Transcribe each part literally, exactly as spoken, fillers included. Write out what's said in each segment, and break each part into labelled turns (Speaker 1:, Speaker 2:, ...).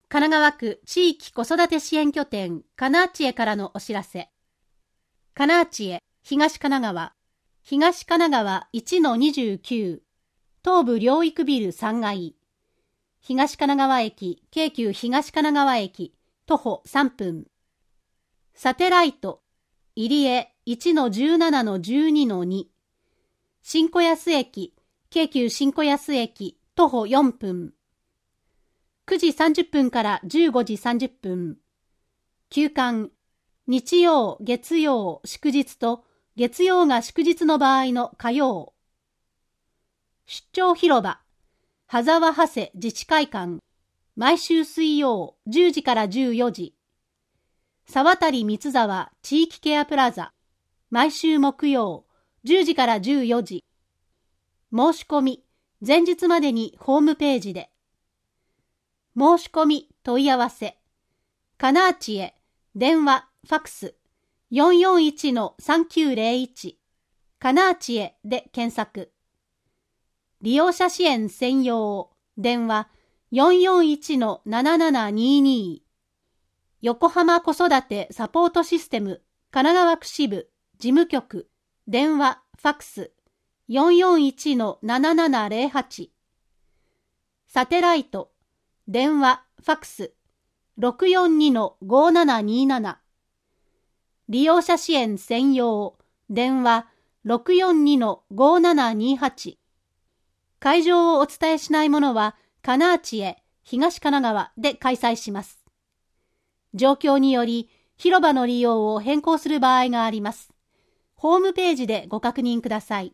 Speaker 1: 神奈川区地域子育て支援拠点カナーチエからのお知らせ。カナーチエ東神奈川東神奈川 いちのにじゅうきゅう 東部療育ビルさんがい、東神奈川駅京急東神奈川駅徒歩さんぷん。サテライト入江 いちのじゅうななのじゅうにのに、新子安駅京急新子安駅徒歩よんぷん。くじさんじゅっぷんからじゅうごじさんじゅっぷん。休館日曜、月曜、祝日と月曜が祝日の場合の火曜。出張広場羽沢長谷自治会館毎週水曜じゅうじからじゅうよじ。沢渡三沢地域ケアプラザ毎週木曜じゅうじからじゅうよじ。申し込み前日までにホームページで。申し込み問い合わせカナーチエ電話ファックス よんよんいちのさんきゅうゼロいち カナーチエで検索。利用者支援専用電話 よんよんいちのななななにに。横浜子育てサポートシステム神奈川区支部事務局電話ファックス よんよんいちのななななゼロはち。サテライト電話ファックス ろくよんにのごななになな。利用者支援専用電話 ろくよんにのごななにはち。会場をお伝えしないものはカナーチエ東神奈川で開催します。状況により広場の利用を変更する場合があります。ホームページでご確認ください。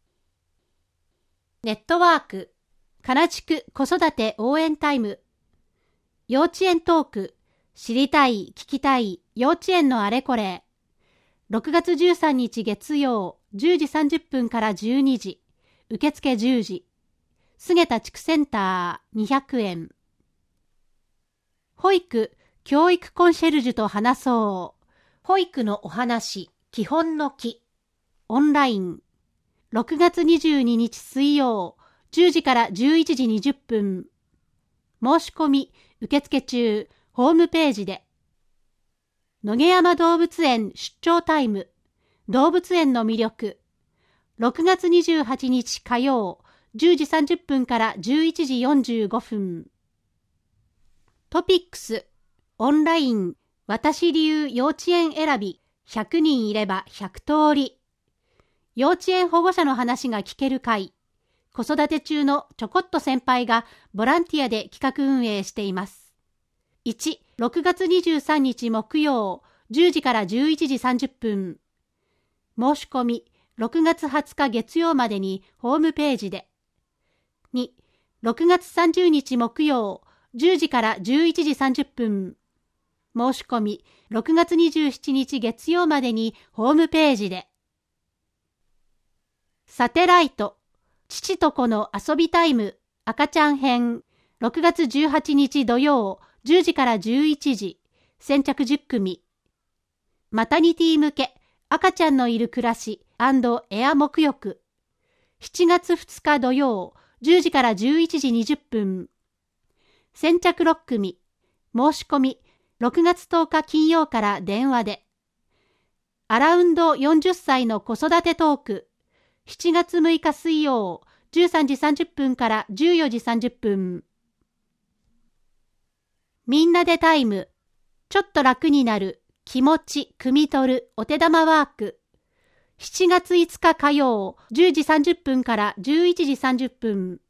Speaker 1: ネットワークカナ地区子育て応援タイム。幼稚園トーク知りたい聞きたい幼稚園のあれこれ。ろくがつじゅうさんにち月曜じゅうじさんじゅっぷんからじゅうにじ。受付じゅうじ。菅田地区センターにひゃくえん。保育教育コンシェルジュと話そう。保育のお話基本の木。オンライン。ろくがつにじゅうににち水曜じゅうじからじゅういちじにじゅっぷん。申し込み受付中ホームページで。野毛山動物園出張タイム動物園の魅力。ろくがつにじゅうはちにち火曜じゅうじさんじゅっぷんからじゅういちじよんじゅうごふん。トピックスオンライン私流幼稚園選びひゃくにんいればひゃくとおり。幼稚園保護者の話が聞ける会。子育て中のちょこっと先輩がボランティアで企画運営しています。いち、ろくがつにじゅうさんにち木曜じゅうじからじゅういちじさんじゅっぷん。申し込みろくがつはつか月曜までにホームページで。に、ろくがつさんじゅうにち木曜じゅうじからじゅういちじさんじゅっぷん。申し込みろくがつにじゅうしちにち月曜までにホームページで。サテライト父と子の遊びタイム赤ちゃん編ろくがつじゅうはちにち土曜じゅうじからじゅういちじ先着じゅっくみ。マタニティ向け赤ちゃんのいる暮らし&エア沐浴しちがつふつか土曜じゅうじからじゅういちじにじゅっぷん。先着ろっくみ。申し込みろくがつとおか金曜から電話で。アラウンドよんじゅっさいの子育てトークしちがつむいか水曜じゅうさんじさんじゅっぷんからじゅうよじさんじゅっぷん。みんなでタイムちょっと楽になる気持ち汲み取るお手玉ワークしちがついつか火曜じゅうじさんじゅっぷんからじゅういちじさんじゅっぷん。